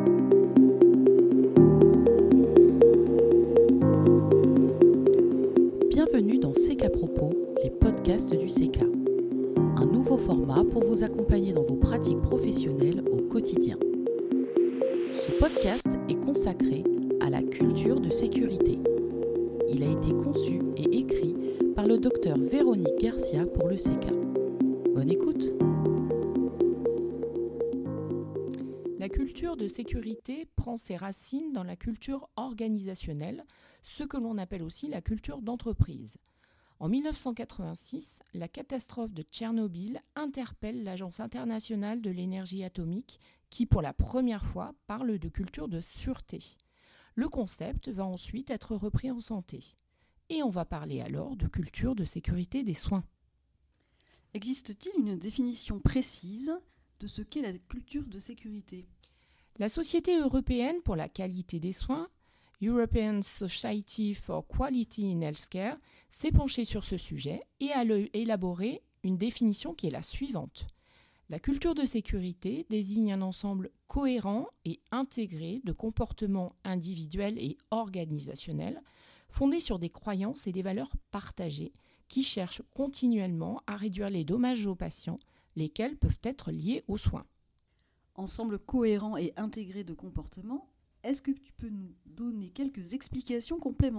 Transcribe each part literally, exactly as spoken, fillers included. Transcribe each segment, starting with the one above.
Bienvenue dans C K Propos, les podcasts du C K. Un nouveau format pour vous accompagner dans vos pratiques professionnelles au quotidien. Ce podcast est consacré à la culture de sécurité. Il a été conçu et écrit par le docteur Véronique Garcia pour le C K. Bonne écoute. La culture de sécurité prend ses racines dans la culture organisationnelle, ce que l'on appelle aussi la culture d'entreprise. En dix-neuf cent quatre-vingt-six, la catastrophe de Tchernobyl interpelle l'Agence internationale de l'énergie atomique qui, pour la première fois, parle de culture de sûreté. Le concept va ensuite être repris en santé. Et on va parler alors de culture de sécurité des soins. Existe-t-il une définition précise de ce qu'est la culture de sécurité ? La Société européenne pour la qualité des soins, European Society for Quality in Healthcare, s'est penchée sur ce sujet et a élaboré une définition qui est la suivante. La culture de sécurité désigne un ensemble cohérent et intégré de comportements individuels et organisationnels fondés sur des croyances et des valeurs partagées qui cherchent continuellement à réduire les dommages aux patients, lesquels peuvent être liés aux soins. Ensemble cohérent et intégré de comportements, est-ce que tu peux nous donner quelques explications complémentaires ?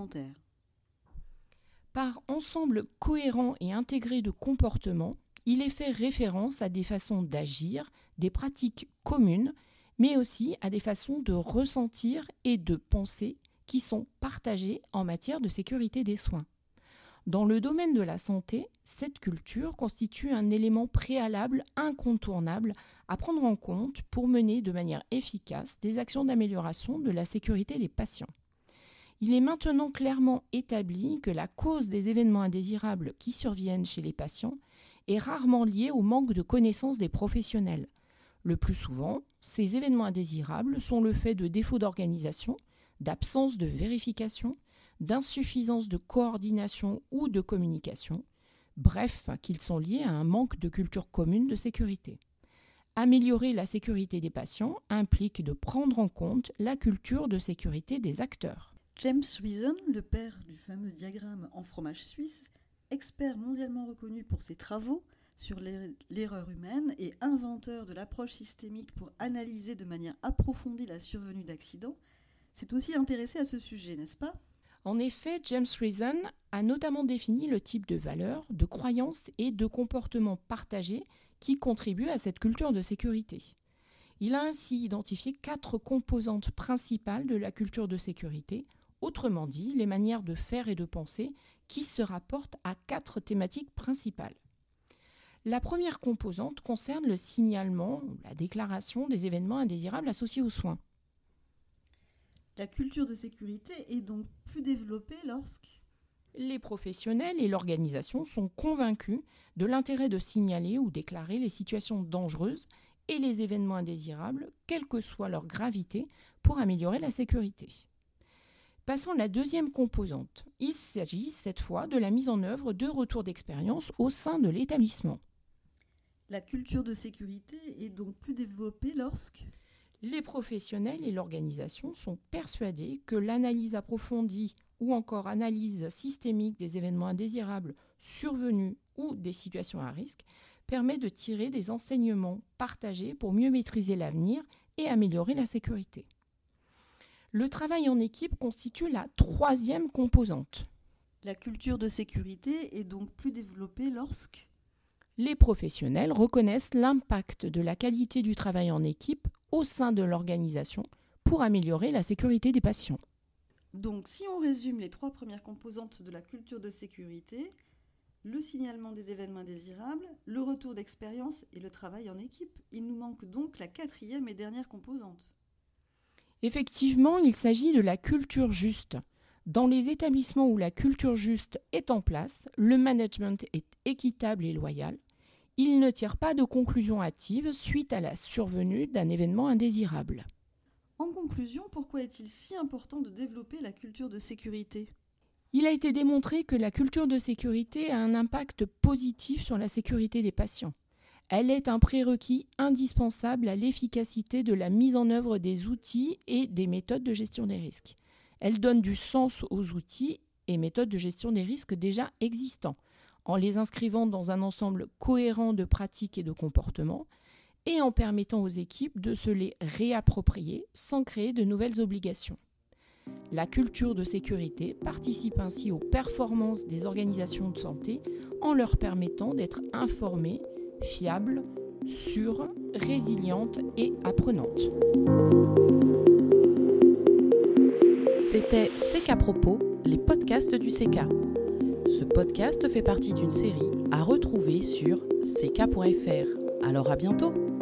Par ensemble cohérent et intégré de comportements, il est fait référence à des façons d'agir, des pratiques communes, mais aussi à des façons de ressentir et de penser qui sont partagées en matière de sécurité des soins. Dans le domaine de la santé, cette culture constitue un élément préalable incontournable à prendre en compte pour mener de manière efficace des actions d'amélioration de la sécurité des patients. Il est maintenant clairement établi que la cause des événements indésirables qui surviennent chez les patients est rarement liée au manque de connaissances des professionnels. Le plus souvent, ces événements indésirables sont le fait de défauts d'organisation, d'absence de vérification, d'insuffisance de coordination ou de communication, bref, qu'ils sont liés à un manque de culture commune de sécurité. Améliorer la sécurité des patients implique de prendre en compte la culture de sécurité des acteurs. James Reason, le père du fameux diagramme en fromage suisse, expert mondialement reconnu pour ses travaux sur l'erreur humaine et inventeur de l'approche systémique pour analyser de manière approfondie la survenue d'accidents, s'est aussi intéressé à ce sujet, n'est-ce pas ? En effet, James Reason a notamment défini le type de valeurs, de croyances et de comportements partagés qui contribuent à cette culture de sécurité. Il a ainsi identifié quatre composantes principales de la culture de sécurité, autrement dit, les manières de faire et de penser qui se rapportent à quatre thématiques principales. La première composante concerne le signalement, la déclaration des événements indésirables associés aux soins. La culture de sécurité est donc plus développée lorsque les professionnels et l'organisation sont convaincus de l'intérêt de signaler ou déclarer les situations dangereuses et les événements indésirables, quelle que soit leur gravité, pour améliorer la sécurité. Passons à la deuxième composante. Il s'agit cette fois de la mise en œuvre de retours d'expérience au sein de l'établissement. La culture de sécurité est donc plus développée lorsque les professionnels et l'organisation sont persuadés que l'analyse approfondie ou encore analyse systémique des événements indésirables survenus ou des situations à risque permet de tirer des enseignements partagés pour mieux maîtriser l'avenir et améliorer la sécurité. Le travail en équipe constitue la troisième composante. La culture de sécurité est donc plus développée lorsque les professionnels reconnaissent l'impact de la qualité du travail en équipe au sein de l'organisation pour améliorer la sécurité des patients. Donc, si on résume les trois premières composantes de la culture de sécurité, le signalement des événements indésirables, le retour d'expérience et le travail en équipe, il nous manque donc la quatrième et dernière composante. Effectivement, il s'agit de la culture juste. Dans les établissements où la culture juste est en place, le management est équitable et loyal. Il ne tire pas de conclusions hâtives suite à la survenue d'un événement indésirable. En conclusion, pourquoi est-il si important de développer la culture de sécurité ? Il a été démontré que la culture de sécurité a un impact positif sur la sécurité des patients. Elle est un prérequis indispensable à l'efficacité de la mise en œuvre des outils et des méthodes de gestion des risques. Elle donne du sens aux outils et méthodes de gestion des risques déjà existants, en les inscrivant dans un ensemble cohérent de pratiques et de comportements, et en permettant aux équipes de se les réapproprier sans créer de nouvelles obligations. La culture de sécurité participe ainsi aux performances des organisations de santé en leur permettant d'être informées, fiables, sûres, résilientes et apprenantes. C'était C K Propos, les podcasts du C K. Ce podcast fait partie d'une série à retrouver sur c k point f r. Alors à bientôt!